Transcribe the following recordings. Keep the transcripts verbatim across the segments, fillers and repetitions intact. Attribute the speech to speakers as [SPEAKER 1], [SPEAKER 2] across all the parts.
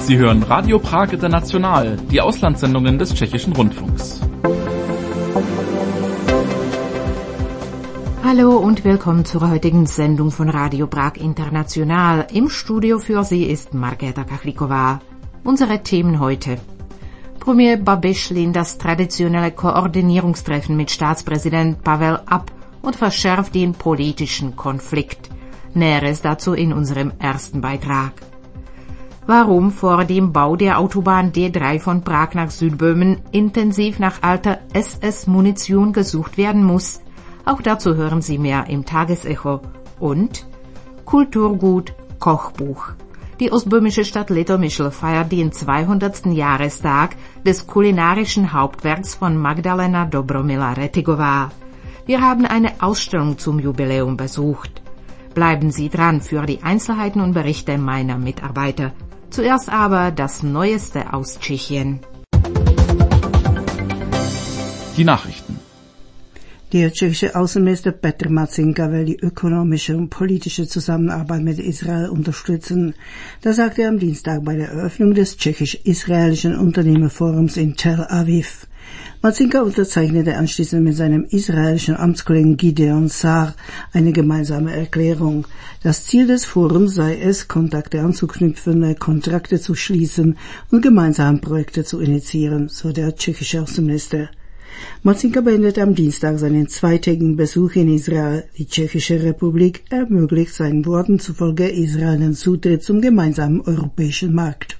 [SPEAKER 1] Sie hören Radio Prag International, die Auslandssendungen des Tschechischen Rundfunks.
[SPEAKER 2] Hallo und willkommen zur heutigen Sendung von Radio Prag International. Im Studio für Sie ist Markéta Kachlikova. Unsere Themen heute: Premier Babiš lehnt das traditionelle Koordinierungstreffen mit Staatspräsident Pavel ab und verschärft den politischen Konflikt. Näheres dazu in unserem ersten Beitrag. Warum vor dem Bau der Autobahn D drei von Prag nach Südböhmen intensiv nach alter S S-Munition gesucht werden muss? Auch dazu hören Sie mehr im Tagesecho. Und Kulturgut Kochbuch. Die ostböhmische Stadt Litomyšl feiert den zweihundertsten Jahrestag des kulinarischen Hauptwerks von Magdalena Dobromila Retigová. Wir haben eine Ausstellung zum Jubiläum besucht. Bleiben Sie dran für die Einzelheiten und Berichte meiner Mitarbeiter. Zuerst aber das Neueste aus Tschechien.
[SPEAKER 1] Die Nachrichten.
[SPEAKER 3] Der tschechische Außenminister Petr Marcinka will die ökonomische und politische Zusammenarbeit mit Israel unterstützen. Das sagte er am Dienstag bei der Eröffnung des tschechisch-israelischen Unternehmerforums in Tel Aviv. Marcinka unterzeichnete anschließend mit seinem israelischen Amtskollegen Gideon Sa'ar eine gemeinsame Erklärung. Das Ziel des Forums sei es, Kontakte anzuknüpfen, neue Kontrakte zu schließen und gemeinsame Projekte zu initiieren, so der tschechische Außenminister. Marcinka beendete am Dienstag seinen zweitägigen Besuch in Israel. Die Tschechische Republik ermöglicht seinen Worten zufolge Israel den Zutritt zum gemeinsamen europäischen Markt.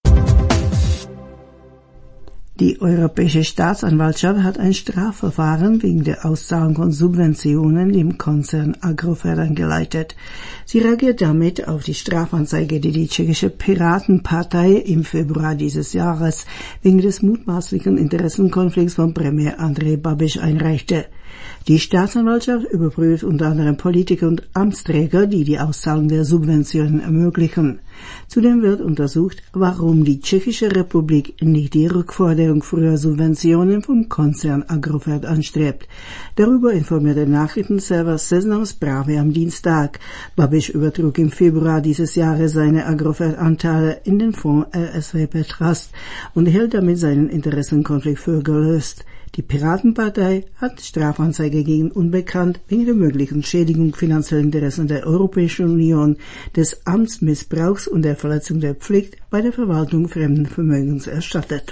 [SPEAKER 3] Die Europäische Staatsanwaltschaft hat ein Strafverfahren wegen der Auszahlung von Subventionen dem Konzern Agrofert eingeleitet. Sie reagiert damit auf die Strafanzeige, die die tschechische Piratenpartei im Februar dieses Jahres wegen des mutmaßlichen Interessenkonflikts von Premier Andrej Babiš einreichte. Die Staatsanwaltschaft überprüft unter anderem Politiker und Amtsträger, die die Auszahlung der Subventionen ermöglichen. Zudem wird untersucht, warum die Tschechische Republik nicht die Rückforderung früher Subventionen vom Konzern Agrofert anstrebt. Darüber informiert der Nachrichtenserver Seznam Zprávy am Dienstag. Babiš übertrug im Februar dieses Jahres seine Agrofert-Anteile in den Fonds R S W P Trust und hält damit seinen Interessenkonflikt für gelöst. Die Piratenpartei hat Strafanzeige gegen Unbekannt wegen der möglichen Schädigung finanzieller Interessen der Europäischen Union, des Amtsmissbrauchs und der Verletzung der Pflicht bei der Verwaltung fremden Vermögens erstattet.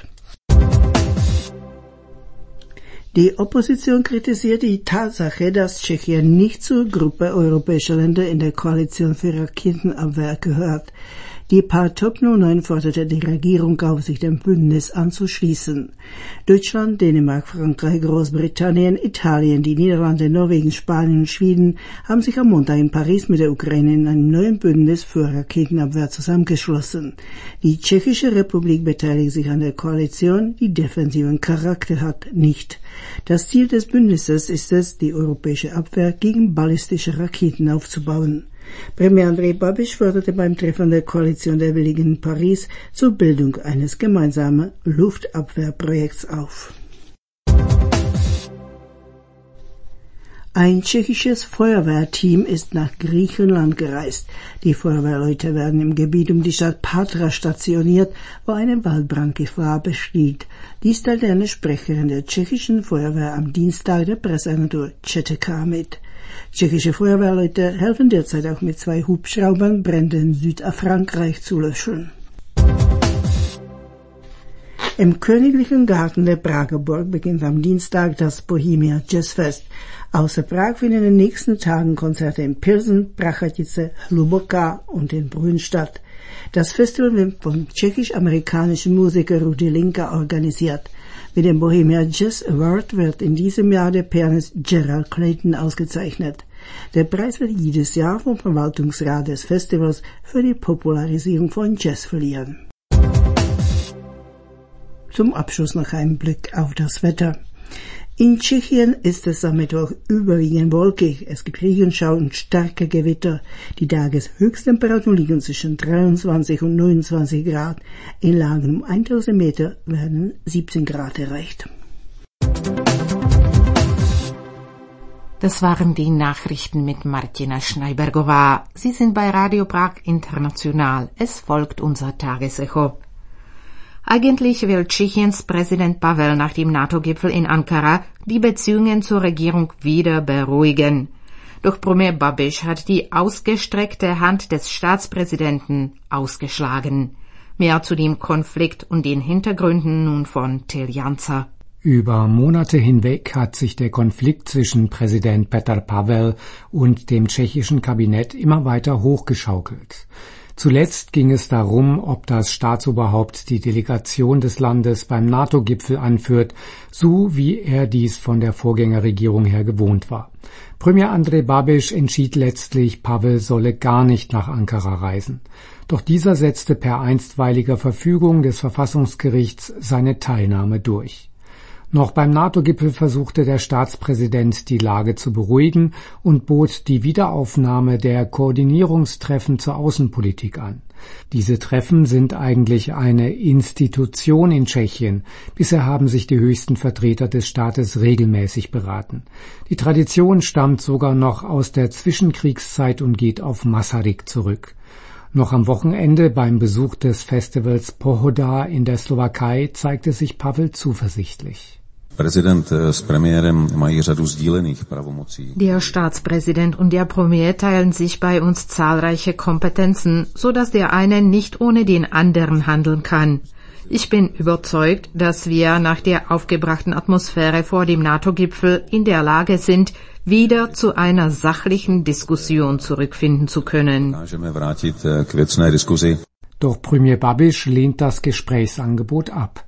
[SPEAKER 3] Die Opposition kritisiert die Tatsache, dass Tschechien nicht zur Gruppe europäischer Länder in der Koalition für Raketenabwehr gehört. Die Partei neun forderte die Regierung auf, sich dem Bündnis anzuschließen. Deutschland, Dänemark, Frankreich, Großbritannien, Italien, die Niederlande, Norwegen, Spanien und Schweden haben sich am Montag in Paris mit der Ukraine in einem neuen Bündnis für Raketenabwehr zusammengeschlossen. Die Tschechische Republik beteiligt sich an der Koalition, die defensiven Charakter hat, nicht. Das Ziel des Bündnisses ist es, die europäische Abwehr gegen ballistische Raketen aufzubauen. Premier Andrej Babiš forderte beim Treffen der Koalition der Willigen in Paris zur Bildung eines gemeinsamen Luftabwehrprojekts auf. Ein tschechisches Feuerwehrteam ist nach Griechenland gereist. Die Feuerwehrleute werden im Gebiet um die Stadt Patra stationiert, wo eine Waldbrandgefahr besteht. Dies teilte eine Sprecherin der tschechischen Feuerwehr am Dienstag der Presseagentur Četeka mit. Tschechische Feuerwehrleute helfen derzeit auch mit zwei Hubschraubern, Brände in Südfrankreich zu löschen. Im Königlichen Garten der Prager Burg beginnt am Dienstag das Bohemia Jazzfest. Außer Prag finden in den nächsten Tagen Konzerte in Pilsen, Prachatice, Hluboká und in Brünn statt. Das Festival wird vom tschechisch-amerikanischen Musiker Rudi Linka organisiert. Mit dem Bohemia Jazz Award wird in diesem Jahr der Pianist Gerald Clayton ausgezeichnet. Der Preis wird jedes Jahr vom Verwaltungsrat des Festivals für die Popularisierung von Jazz verliehen. Zum Abschluss noch ein Blick auf das Wetter. In Tschechien ist es am Mittwoch überwiegend wolkig. Es gibt Regenschauer und starke Gewitter. Die Tageshöchsttemperaturen liegen zwischen dreiundzwanzig und neunundzwanzig Grad. In Lagen um tausend Meter werden siebzehn Grad erreicht.
[SPEAKER 2] Das waren die Nachrichten mit Martina Schneibergová. Sie sind bei Radio Prag International. Es folgt unser Tagesecho. Eigentlich will Tschechiens Präsident Pavel nach dem NATO-Gipfel in Ankara die Beziehungen zur Regierung wieder beruhigen. Doch Premier Babiš hat die ausgestreckte Hand des Staatspräsidenten ausgeschlagen. Mehr zu dem Konflikt und den Hintergründen nun von Till Janzer.
[SPEAKER 4] Über Monate hinweg hat sich der Konflikt zwischen Präsident Petr Pavel und dem tschechischen Kabinett immer weiter hochgeschaukelt. Zuletzt ging es darum, ob das Staatsoberhaupt die Delegation des Landes beim NATO-Gipfel anführt, so wie er dies von der Vorgängerregierung her gewohnt war. Premier Andrej Babiš entschied letztlich, Pavel solle gar nicht nach Ankara reisen. Doch dieser setzte per einstweiliger Verfügung des Verfassungsgerichts seine Teilnahme durch. Noch beim NATO-Gipfel versuchte der Staatspräsident, die Lage zu beruhigen und bot die Wiederaufnahme der Koordinierungstreffen zur Außenpolitik an. Diese Treffen sind eigentlich eine Institution in Tschechien. Bisher haben sich die höchsten Vertreter des Staates regelmäßig beraten. Die Tradition stammt sogar noch aus der Zwischenkriegszeit und geht auf Masaryk zurück. Noch am Wochenende beim Besuch des Festivals Pohoda in der Slowakei zeigte sich Pavel zuversichtlich.
[SPEAKER 2] Der Staatspräsident und der Premier teilen sich bei uns zahlreiche Kompetenzen, so dass der eine nicht ohne den anderen handeln kann. Ich bin überzeugt, dass wir nach der aufgebrachten Atmosphäre vor dem NATO-Gipfel in der Lage sind, wieder zu einer sachlichen Diskussion zurückfinden zu können.
[SPEAKER 4] Doch Premier Babiš lehnt das Gesprächsangebot ab.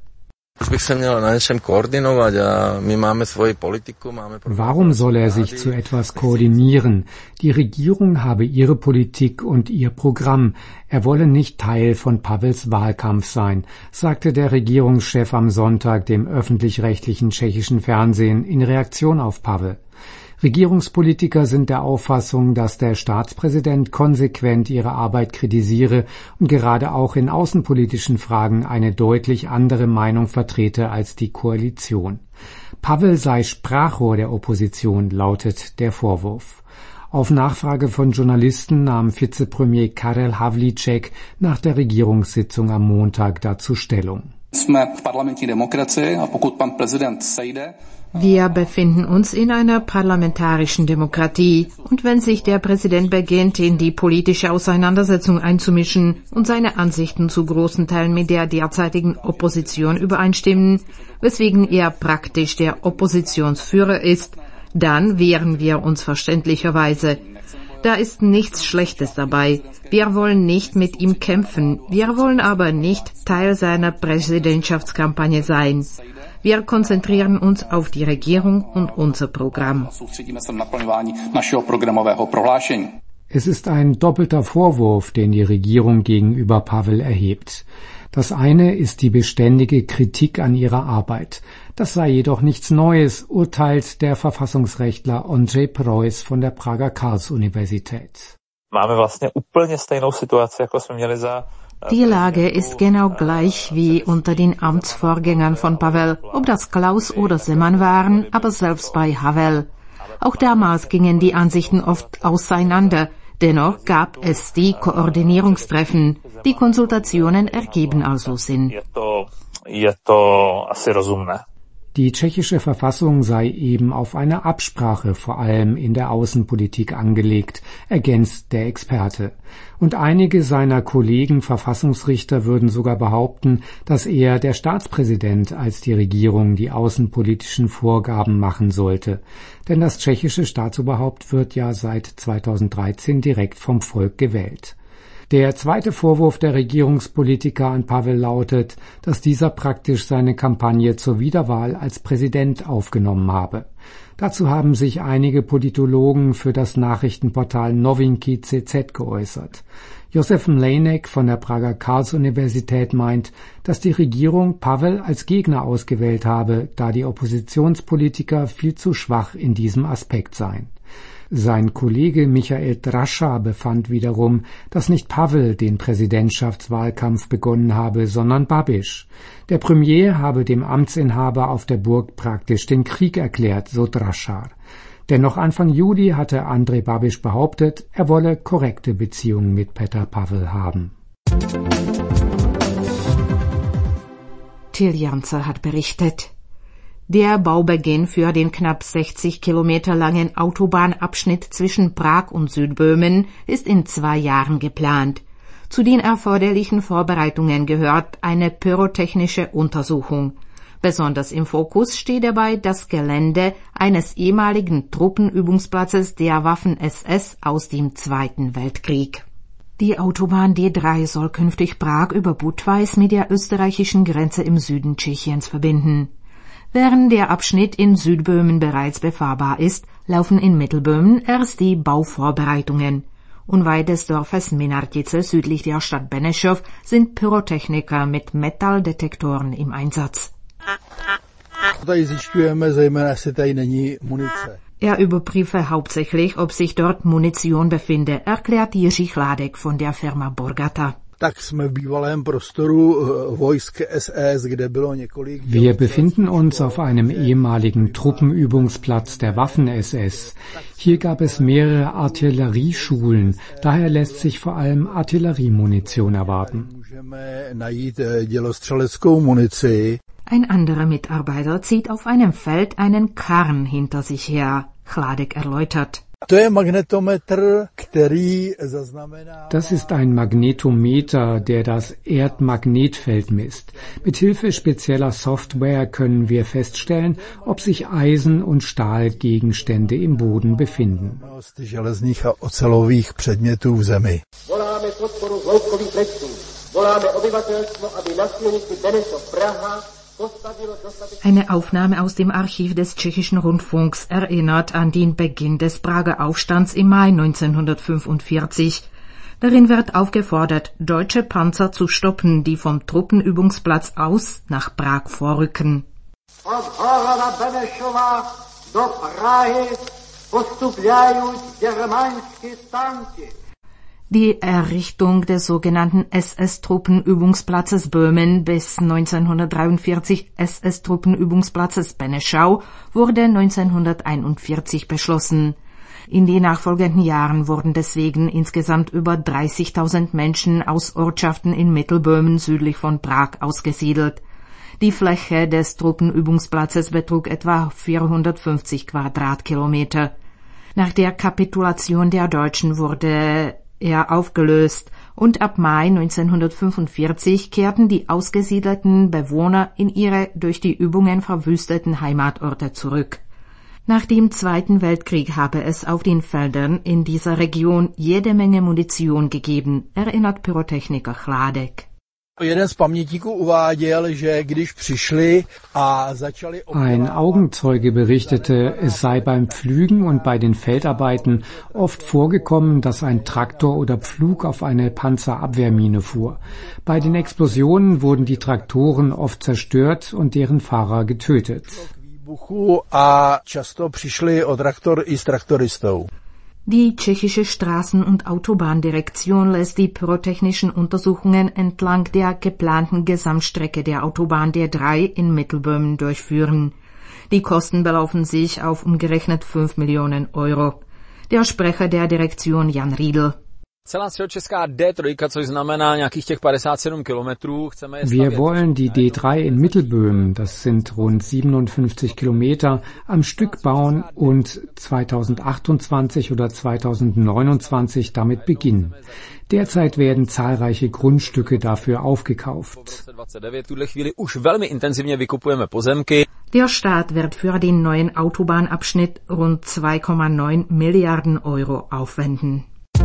[SPEAKER 4] Warum soll er sich zu etwas koordinieren? Die Regierung habe ihre Politik und ihr Programm. Er wolle nicht Teil von Pavels Wahlkampf sein, sagte der Regierungschef am Sonntag dem öffentlich-rechtlichen tschechischen Fernsehen in Reaktion auf Pavel. Regierungspolitiker sind der Auffassung, dass der Staatspräsident konsequent ihre Arbeit kritisiere und gerade auch in außenpolitischen Fragen eine deutlich andere Meinung vertrete als die Koalition. Pavel sei Sprachrohr der Opposition, lautet der Vorwurf. Auf Nachfrage von Journalisten nahm Vizepremier Karel Havlíček nach der Regierungssitzung am Montag dazu Stellung.
[SPEAKER 2] Wir befinden uns in einer parlamentarischen Demokratie, und wenn sich der Präsident beginnt, in die politische Auseinandersetzung einzumischen und seine Ansichten zu großen Teilen mit der derzeitigen Opposition übereinstimmen, weswegen er praktisch der Oppositionsführer ist, dann wehren wir uns verständlicherweise. Da ist nichts Schlechtes dabei. Wir wollen nicht mit ihm kämpfen, wir wollen aber nicht Teil seiner Präsidentschaftskampagne sein. Wir konzentrieren uns auf die Regierung und unser Programm.
[SPEAKER 4] Es ist ein doppelter Vorwurf, den die Regierung gegenüber Pavel erhebt. Das eine ist die beständige Kritik an ihrer Arbeit. Das sei jedoch nichts Neues, urteilt der Verfassungsrechtler Ondřej Preuss von der Prager Karls-Universität.
[SPEAKER 2] Die Lage ist genau gleich wie unter den Amtsvorgängern von Pavel, ob das Klaus oder Zeman waren, aber selbst bei Havel. Auch damals gingen die Ansichten oft auseinander. Dennoch gab es die Koordinierungstreffen. Die Konsultationen ergeben also Sinn.
[SPEAKER 4] Die tschechische Verfassung sei eben auf eine Absprache vor allem in der Außenpolitik angelegt, ergänzt der Experte. Und einige seiner Kollegen Verfassungsrichter würden sogar behaupten, dass eher der Staatspräsident als die Regierung die außenpolitischen Vorgaben machen sollte. Denn das tschechische Staatsoberhaupt wird ja seit zweitausenddreizehn direkt vom Volk gewählt. Der zweite Vorwurf der Regierungspolitiker an Pavel lautet, dass dieser praktisch seine Kampagne zur Wiederwahl als Präsident aufgenommen habe. Dazu haben sich einige Politologen für das Nachrichtenportal Novinky C Z geäußert. Josef Mlejnek von der Prager Karls-Universität meint, dass die Regierung Pavel als Gegner ausgewählt habe, da die Oppositionspolitiker viel zu schwach in diesem Aspekt seien. Sein Kollege Michael Drascha befand wiederum, dass nicht Pavel den Präsidentschaftswahlkampf begonnen habe, sondern Babiš. Der Premier habe dem Amtsinhaber auf der Burg praktisch den Krieg erklärt, so Drascha. Denn noch Anfang Juli hatte Andrej Babiš behauptet, er wolle korrekte Beziehungen mit Petr Pavel haben.
[SPEAKER 2] Till Janzer hat berichtet. Der Baubeginn für den knapp sechzig Kilometer langen Autobahnabschnitt zwischen Prag und Südböhmen ist in zwei Jahren geplant. Zu den erforderlichen Vorbereitungen gehört eine pyrotechnische Untersuchung. Besonders im Fokus steht dabei das Gelände eines ehemaligen Truppenübungsplatzes der Waffen-S S aus dem Zweiten Weltkrieg. Die Autobahn D drei soll künftig Prag über Budweis mit der österreichischen Grenze im Süden Tschechiens verbinden. Während der Abschnitt in Südböhmen bereits befahrbar ist, laufen in Mittelböhmen erst die Bauvorbereitungen. Unweit des Dorfes Minartice südlich der Stadt Benešov sind Pyrotechniker mit Metalldetektoren im Einsatz. Er überprüfe hauptsächlich, ob sich dort Munition befinde, erklärt Jiří Chládek von der Firma Borgata.
[SPEAKER 4] Wir befinden uns auf einem ehemaligen Truppenübungsplatz der Waffen-S S. Hier gab es mehrere Artillerieschulen, daher lässt sich vor allem Artilleriemunition erwarten.
[SPEAKER 2] Ein anderer Mitarbeiter zieht auf einem Feld einen Karren hinter sich her, Chládek erläutert.
[SPEAKER 4] Das ist ein Magnetometer, der das Erdmagnetfeld misst. Mithilfe spezieller Software können wir feststellen, ob sich Eisen- und Stahlgegenstände im Boden befinden.
[SPEAKER 2] Eine Aufnahme aus dem Archiv des Tschechischen Rundfunks erinnert an den Beginn des Prager Aufstands im Mai neunzehnhundertfünfundvierzig. Darin wird aufgefordert, deutsche Panzer zu stoppen, die vom Truppenübungsplatz aus nach Prag vorrücken. Die Errichtung des sogenannten S S-Truppenübungsplatzes Böhmen bis neunzehnhundertdreiundvierzig S S-Truppenübungsplatzes Benešov wurde neunzehnhunderteinundvierzig beschlossen. In den nachfolgenden Jahren wurden deswegen insgesamt über dreißigtausend Menschen aus Ortschaften in Mittelböhmen südlich von Prag ausgesiedelt. Die Fläche des Truppenübungsplatzes betrug etwa vierhundertfünfzig Quadratkilometer. Nach der Kapitulation der Deutschen wurde er aufgelöst und ab Mai neunzehnhundertfünfundvierzig kehrten die ausgesiedelten Bewohner in ihre durch die Übungen verwüsteten Heimatorte zurück. Nach dem Zweiten Weltkrieg habe es auf den Feldern in dieser Region jede Menge Munition gegeben, erinnert Pyrotechniker Chládek.
[SPEAKER 4] Ein Augenzeuge berichtete, es sei beim Pflügen und bei den Feldarbeiten oft vorgekommen, dass ein Traktor oder Pflug auf eine Panzerabwehrmine fuhr. Bei den Explosionen wurden die Traktoren oft zerstört und deren Fahrer getötet. Die
[SPEAKER 2] tschechische Straßen- und Autobahndirektion lässt die pyrotechnischen Untersuchungen entlang der geplanten Gesamtstrecke der Autobahn D drei in Mittelböhmen durchführen. Die Kosten belaufen sich auf umgerechnet fünf Millionen Euro. Der Sprecher der Direktion Jan Riedl.
[SPEAKER 4] Wir wollen die D drei in Mittelböhmen, das sind rund siebenundfünfzig Kilometer, am Stück bauen und zweitausendachtundzwanzig oder zweitausendneunundzwanzig damit beginnen. Derzeit werden zahlreiche Grundstücke dafür aufgekauft.
[SPEAKER 2] Der Staat wird für den neuen Autobahnabschnitt rund zwei Komma neun Milliarden Euro aufwenden.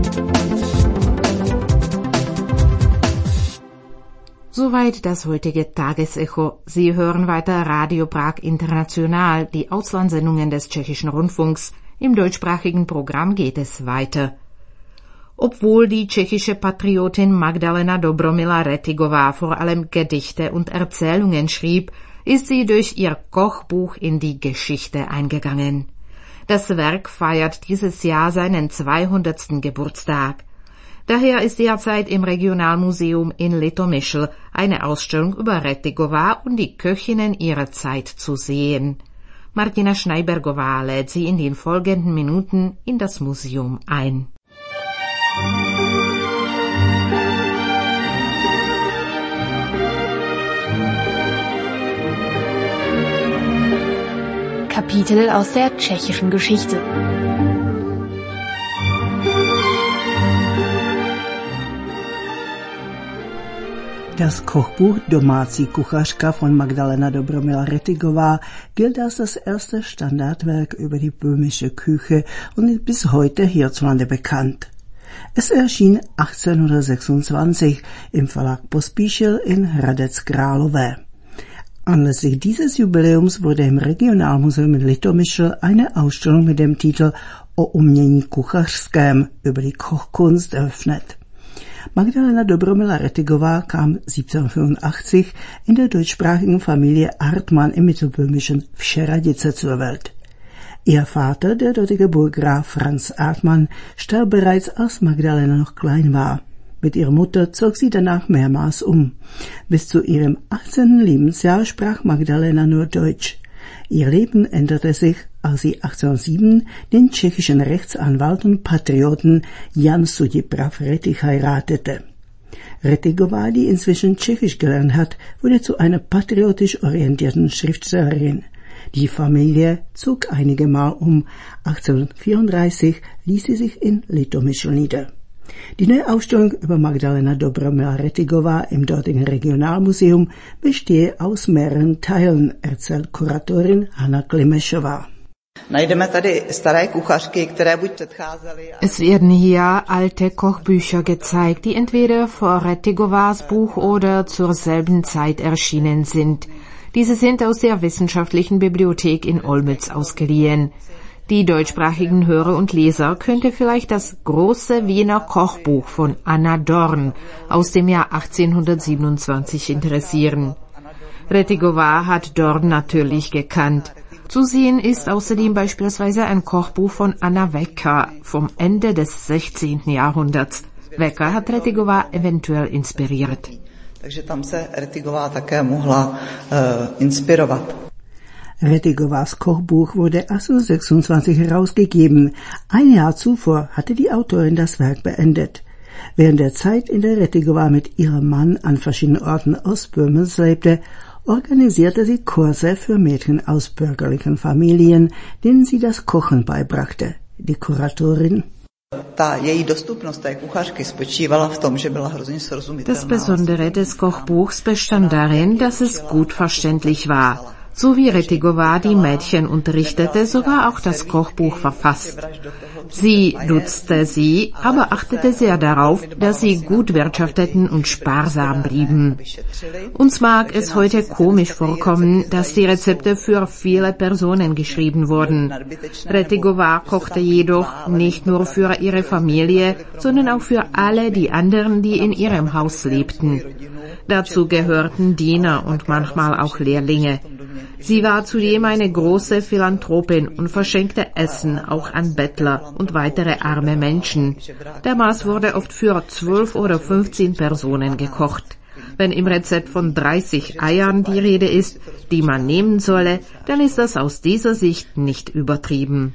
[SPEAKER 2] Soweit das heutige Tagesecho. Sie hören weiter Radio Prag International, die Auslandssendungen des Tschechischen Rundfunks. Im deutschsprachigen Programm geht es weiter. Obwohl die tschechische Patriotin Magdalena Dobromila-Retigová vor allem Gedichte und Erzählungen schrieb, ist sie durch ihr Kochbuch in die Geschichte eingegangen. Das Werk feiert dieses Jahr seinen zweihundertsten Geburtstag. Daher ist derzeit im Regionalmuseum in Litomyšl eine Ausstellung über Retigová und die Köchinnen ihrer Zeit zu sehen. Martina Schneibergová lädt Sie in den folgenden Minuten in das Museum ein.
[SPEAKER 5] Kapitel aus der tschechischen Geschichte.
[SPEAKER 3] Das Kochbuch Domácí kuchařka von Magdalena Dobromila Rettigová gilt als das erste Standardwerk über die böhmische Küche und ist bis heute hierzulande bekannt. Es erschien achtzehnhundertsechsundzwanzig im Verlag Pospíšil in Hradec Králové. Anlässlich dieses Jubiläums wurde im Regionalmuseum in Litomyšl eine Ausstellung mit dem Titel O umění kuchařském über die Kochkunst eröffnet. Magdalena Dobromila Rettigová kam siebzehnhundertfünfundachtzig in der deutschsprachigen Familie Artmann im mittelböhmischen Všeradice zur Welt. Ihr Vater, der dortige Burggraf Franz Artmann, starb bereits, als Magdalena noch klein war. Mit ihrer Mutter zog sie danach mehrmals um. Bis zu ihrem achtzehnten Lebensjahr sprach Magdalena nur Deutsch. Ihr Leben änderte sich, als sie achtzehnhundertsieben den tschechischen Rechtsanwalt und Patrioten Jan Sudiprav Rettich heiratete. Rettigová, die inzwischen Tschechisch gelernt hat, wurde zu einer patriotisch orientierten Schriftstellerin. Die Familie zog einige Mal um. achtzehnhundertvierunddreißig ließ sie sich in Litomyšl nieder. Die neue Ausstellung über Magdalena Dobromila Rettigová im dortigen Regionalmuseum bestehe aus mehreren Teilen, erzählt Kuratorin Hanna Klimešová.
[SPEAKER 2] Es werden hier alte Kochbücher gezeigt, die entweder vor Rettigovás Buch oder zur selben Zeit erschienen sind. Diese sind aus der Wissenschaftlichen Bibliothek in Olmütz ausgeliehen. Die deutschsprachigen Hörer und Leser könnte vielleicht das große Wiener Kochbuch von Anna Dorn aus dem Jahr achtzehnhundertsiebenundzwanzig interessieren. Rettigová hat Dorn natürlich gekannt. Zu sehen ist außerdem beispielsweise ein Kochbuch von Anna Wecker vom Ende des sechzehnten Jahrhunderts. Wecker hat Rettigová eventuell inspiriert.
[SPEAKER 6] Takže tam se Rettigová také mohla uh, inspirovat.
[SPEAKER 3] Rettigovás Kochbuch wurde achtzehnhundertsechsundzwanzig herausgegeben. Ein Jahr zuvor hatte die Autorin das Werk beendet. Während der Zeit, in der Rettigová mit ihrem Mann an verschiedenen Orten Ostböhmens lebte, organisierte sie Kurse für Mädchen aus bürgerlichen Familien, denen sie das Kochen beibrachte. Die Kuratorin:
[SPEAKER 2] Das Besondere des Kochbuchs bestand darin, dass es gut verständlich war. So wie Rettigová die Mädchen unterrichtete, so war auch das Kochbuch verfasst. Sie duzte sie, aber achtete sehr darauf, dass sie gut wirtschafteten und sparsam blieben. Uns mag es heute komisch vorkommen, dass die Rezepte für viele Personen geschrieben wurden. Rettigová kochte jedoch nicht nur für ihre Familie, sondern auch für alle die anderen, die in ihrem Haus lebten. Dazu gehörten Diener und manchmal auch Lehrlinge. Sie war zudem eine große Philanthropin und verschenkte Essen auch an Bettler und weitere arme Menschen. Damals wurde oft für zwölf oder fünfzehn Personen gekocht. Wenn im Rezept von dreißig Eiern die Rede ist, die man nehmen solle, dann ist das aus dieser Sicht nicht übertrieben.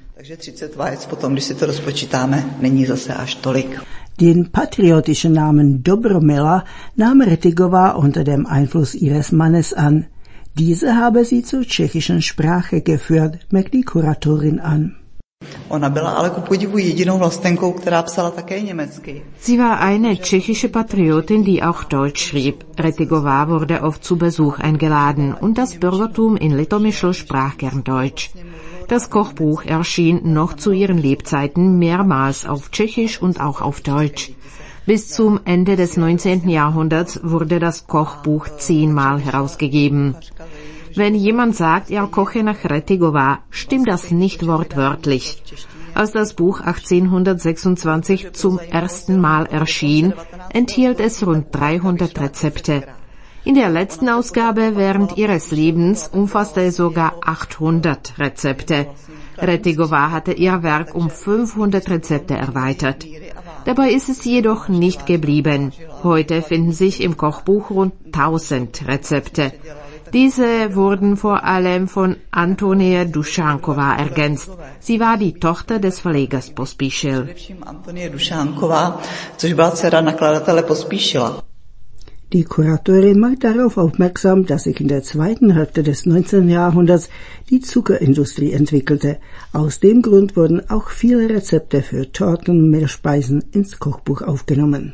[SPEAKER 3] Den patriotischen Namen Dobromila nahm Rettigová unter dem Einfluss ihres Mannes an. Diese habe sie zur tschechischen Sprache geführt, merkt die Kuratorin an.
[SPEAKER 2] Sie war eine tschechische Patriotin, die auch Deutsch schrieb. Rettigová wurde oft zu Besuch eingeladen und das Bürgertum in Litomyšl sprach gern Deutsch. Das Kochbuch erschien noch zu ihren Lebzeiten mehrmals auf Tschechisch und auch auf Deutsch. Bis zum Ende des neunzehnten Jahrhunderts wurde das Kochbuch zehnmal herausgegeben. Wenn jemand sagt, er koche nach Rettigová, stimmt das nicht wortwörtlich. Als das Buch achtzehnhundertsechsundzwanzig zum ersten Mal erschien, enthielt es rund dreihundert Rezepte. In der letzten Ausgabe während ihres Lebens umfasste es sogar achthundert Rezepte. Rettigová hatte ihr Werk um fünfhundert Rezepte erweitert. Dabei ist es jedoch nicht geblieben. Heute finden sich im Kochbuch rund tausend Rezepte. Diese wurden vor allem von Antonie Dušanková ergänzt. Sie war die Tochter des Verlegers Pospíšil.
[SPEAKER 3] Die Kuratorin macht darauf aufmerksam, dass sich in der zweiten Hälfte des neunzehnten Jahrhunderts die Zuckerindustrie entwickelte. Aus dem Grund wurden auch viele Rezepte für Torten und Mehlspeisen ins Kochbuch aufgenommen.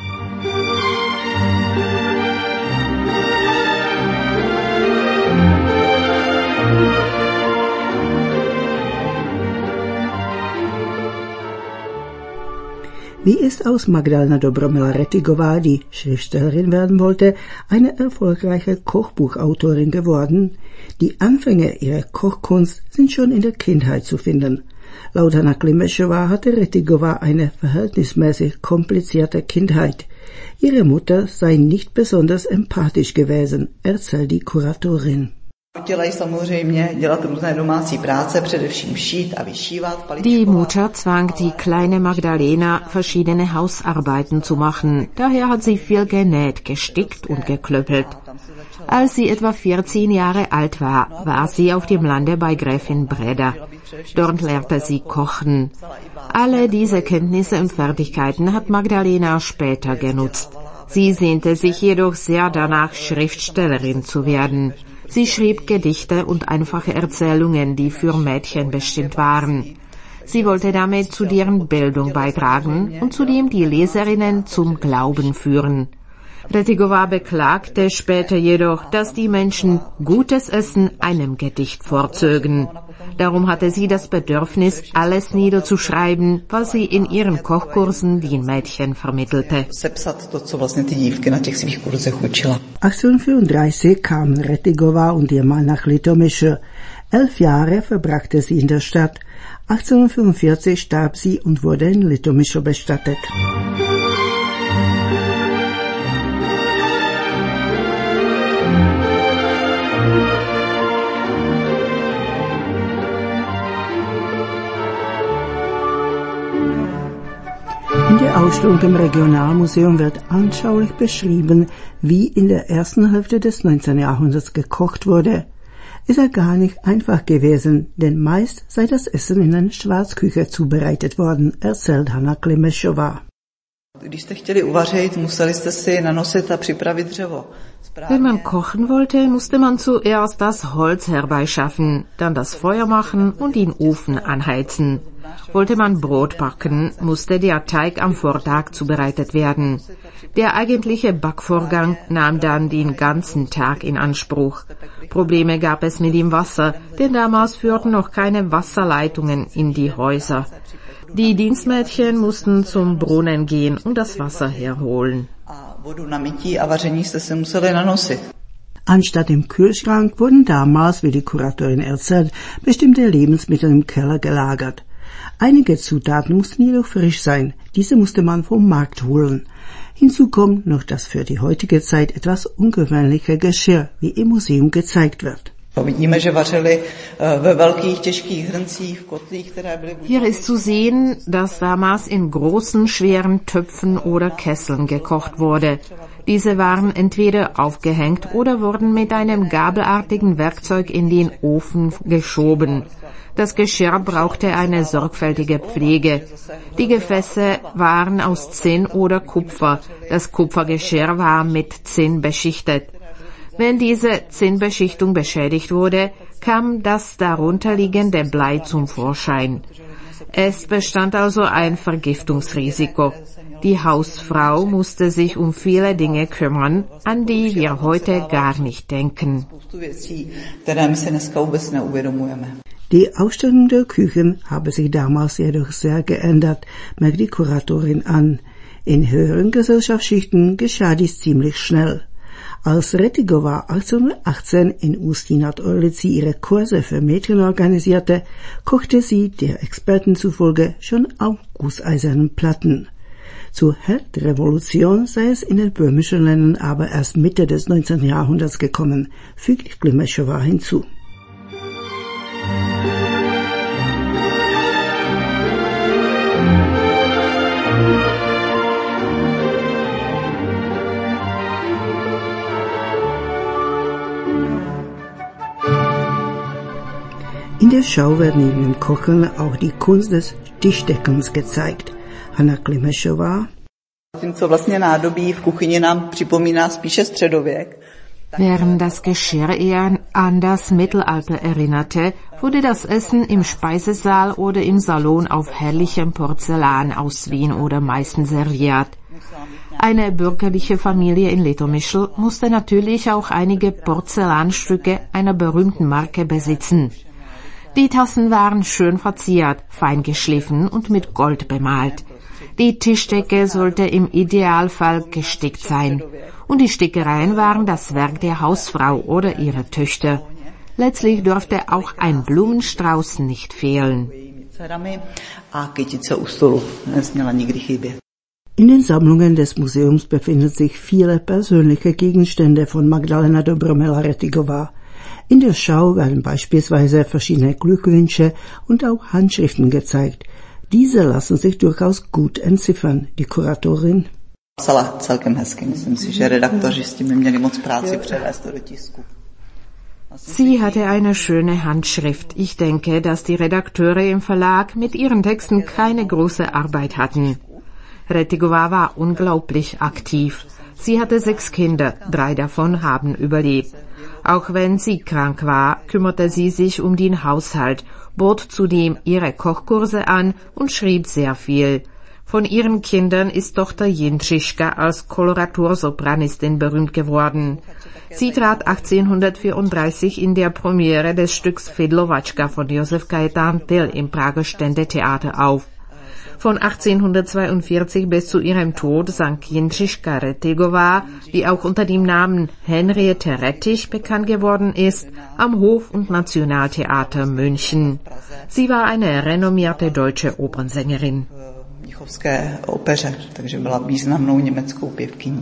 [SPEAKER 3] Wie ist aus Magdalena Dobromila-Retigová, die Schriftstellerin werden wollte, eine erfolgreiche Kochbuchautorin geworden? Die Anfänge ihrer Kochkunst sind schon in der Kindheit zu finden. Laut Hanna Klimešová hatte Retigová eine verhältnismäßig komplizierte Kindheit. Ihre Mutter sei nicht besonders empathisch gewesen, erzählt die Kuratorin.
[SPEAKER 2] Die Mutter zwang die kleine Magdalena, verschiedene Hausarbeiten zu machen. Daher hat sie viel genäht, gestickt und geklöppelt. Als sie etwa vierzehn Jahre alt war, war sie auf dem Lande bei Gräfin Breda. Dort lernte sie kochen. Alle diese Kenntnisse und Fertigkeiten hat Magdalena später genutzt. Sie sehnte sich jedoch sehr danach, Schriftstellerin zu werden. Sie schrieb Gedichte und einfache Erzählungen, die für Mädchen bestimmt waren. Sie wollte damit zu deren Bildung beitragen und zudem die Leserinnen zum Glauben führen. Retigová beklagte später jedoch, dass die Menschen gutes Essen einem Gedicht vorzögen. Darum hatte sie das Bedürfnis, alles niederzuschreiben, was sie in ihren Kochkursen den Mädchen vermittelte.
[SPEAKER 3] achtzehnhundertfünfunddreißig kamen Retigová und ihr Mann nach Litomyšl. Elf Jahre verbrachte sie in der Stadt. achtzehnhundertfünfundvierzig starb sie und wurde in Litomyšl bestattet. In der Ausstellung im Regionalmuseum wird anschaulich beschrieben, wie in der ersten Hälfte des neunzehnten Jahrhunderts gekocht wurde. Es sei gar nicht einfach gewesen, denn meist sei das Essen in einer Schwarzküche zubereitet worden, erzählt Hanna Klimešová.
[SPEAKER 2] Wenn man kochen wollte, musste man zuerst das Holz herbeischaffen, dann das Feuer machen und den Ofen anheizen. Wollte man Brot backen, musste der Teig am Vortag zubereitet werden. Der eigentliche Backvorgang nahm dann den ganzen Tag in Anspruch. Probleme gab es mit dem Wasser, denn damals führten noch keine Wasserleitungen in die Häuser. Die Dienstmädchen mussten zum Brunnen gehen und das Wasser herholen.
[SPEAKER 3] Anstatt im Kühlschrank wurden damals, wie die Kuratorin erzählt, bestimmte Lebensmittel im Keller gelagert. Einige Zutaten mussten jedoch frisch sein, diese musste man vom Markt holen. Hinzu kommt noch das für die heutige Zeit etwas ungewöhnliche Geschirr, wie im Museum gezeigt wird.
[SPEAKER 2] Hier ist zu sehen, dass damals in großen, schweren Töpfen oder Kesseln gekocht wurde. Diese waren entweder aufgehängt oder wurden mit einem gabelartigen Werkzeug in den Ofen geschoben. Das Geschirr brauchte eine sorgfältige Pflege. Die Gefäße waren aus Zinn oder Kupfer. Das Kupfergeschirr war mit Zinn beschichtet. Wenn diese Zinnbeschichtung beschädigt wurde, kam das darunterliegende Blei zum Vorschein. Es bestand also ein Vergiftungsrisiko. Die Hausfrau musste sich um viele Dinge kümmern, an die wir heute gar nicht denken.
[SPEAKER 3] Die Ausstellung der Küchen habe sich damals jedoch sehr geändert, merkt die Kuratorin an. In höheren Gesellschaftsschichten geschah dies ziemlich schnell. Als Retigová achtzehnhundertachtzehn in Ústí nad Orlicí ihre Kurse für Mädchen organisierte, kochte sie der Experten zufolge schon auf gusseisernen Platten. Zur Herdrevolution sei es in den böhmischen Ländern aber erst Mitte des neunzehnten Jahrhunderts gekommen, fügt Klimešová hinzu. In der Show wird neben dem Kochen auch die Kunst des Tischdeckens gezeigt. Hanna Klimešová.
[SPEAKER 6] Co vlastně nádobí v kuchyni nám připomíná spíše středověk.
[SPEAKER 2] Während das Geschirr eher an das Mittelalter erinnerte, wurde das Essen im Speisesaal oder im Salon auf herrlichem Porzellan aus Wien oder Meißen serviert. Eine bürgerliche Familie in Litomyšl musste natürlich auch einige Porzellanstücke einer berühmten Marke besitzen. Die Tassen waren schön verziert, fein geschliffen und mit Gold bemalt. Die Tischdecke sollte im Idealfall gestickt sein. Und die Stickereien waren das Werk der Hausfrau oder ihrer Töchter. Letztlich durfte auch ein Blumenstrauß nicht fehlen.
[SPEAKER 3] In den Sammlungen des Museums befinden sich viele persönliche Gegenstände von Magdalena Dobromela-Retigová. In der Schau werden beispielsweise verschiedene Glückwünsche und auch Handschriften gezeigt. Diese lassen sich durchaus gut entziffern. Die Kuratorin
[SPEAKER 6] psala celkem hezky. Myslím si, že redaktoři s tím neměli moc práci převést to do tisku.
[SPEAKER 2] Sie hatte eine schöne Handschrift. Ich denke, dass die Redakteure im Verlag mit ihren Texten keine große Arbeit hatten. Retigová war unglaublich aktiv. Sie hatte sechs Kinder, drei davon haben überlebt. Auch wenn sie krank war, kümmerte sie sich um den Haushalt, bot zudem ihre Kochkurse an und schrieb sehr viel. Von ihren Kindern ist Tochter Jindřiška als Koloratursopranistin berühmt geworden. Sie trat achtzehnhundertvierunddreißig in der Premiere des Stücks Fidlovačka von Josef Kajetan Till im Prager Ständetheater auf. Von achtzehnhundertzweiundvierzig bis zu ihrem Tod sang Jindřiška Retigová, die auch unter dem Namen Henriette Rettich bekannt geworden ist, am Hof- und Nationaltheater München. Sie war eine renommierte deutsche Opernsängerin.
[SPEAKER 6] Mnichovské opeře, takže byla významnou německou pěvkyní.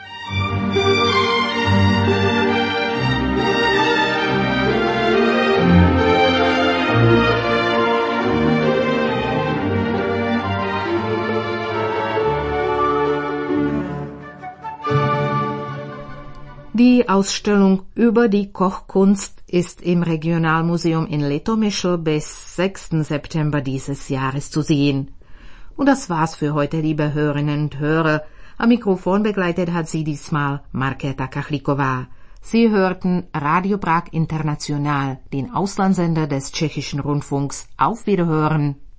[SPEAKER 2] Die Ausstellung über die Kochkunst ist im Regionalmuseum in Litomyšl bis sechsten September dieses Jahres zu sehen. Und das war's für heute, liebe Hörerinnen und Hörer. Am Mikrofon begleitet hat sie diesmal Markéta Kachliková. Sie hörten Radio Prag International, den Auslandssender des Tschechischen Rundfunks. Auf Wiederhören.